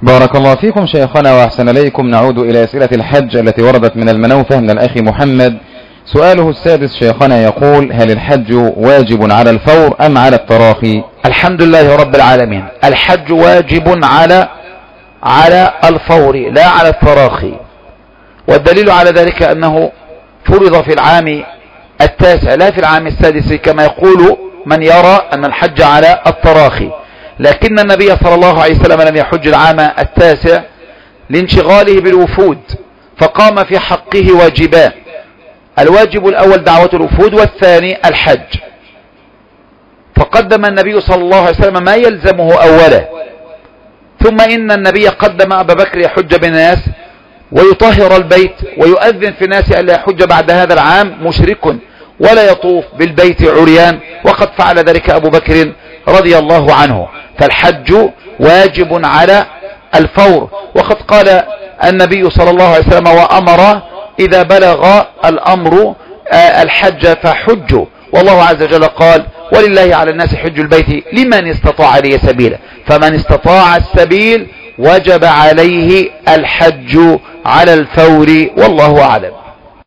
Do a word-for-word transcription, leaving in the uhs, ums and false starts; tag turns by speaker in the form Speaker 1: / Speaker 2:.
Speaker 1: بارك الله فيكم شيخنا وأحسن إليكم. نعود إلى أسئلة الحج التي وردت من المنوفة من الأخ محمد. سؤاله السادس شيخنا يقول: هل الحج واجب على الفور أم على التراخي؟
Speaker 2: الحمد لله رب العالمين، الحج واجب على على الفور لا على التراخي، والدليل على ذلك أنه فرض في العام التاسع لا في العام السادس كما يقول من يرى أن الحج على التراخي، لكن النبي صلى الله عليه وسلم لم يحج العام التاسع لانشغاله بالوفود، فقام في حقه واجبان: الواجب الأول دعوة الوفود، والثاني الحج. فقدم النبي صلى الله عليه وسلم ما يلزمه أولا، ثم إن النبي قدم أبا بكر يحج بالناس ويطهر البيت ويؤذن في الناس ألا يحج بعد هذا العام مشرك ولا يطوف بالبيت عريان، وقد فعل ذلك أبو بكر رضي الله عنه. فالحج واجب على الفور، وقد قال النبي صلى الله عليه وسلم: وأمر إذا بلغ الأمر الحج فحجوا، والله عز وجل قال: ولله على الناس حج البيت لمن استطاع إليه سبيلا، فمن استطاع السبيل وجب عليه الحج على الفور، والله أعلم.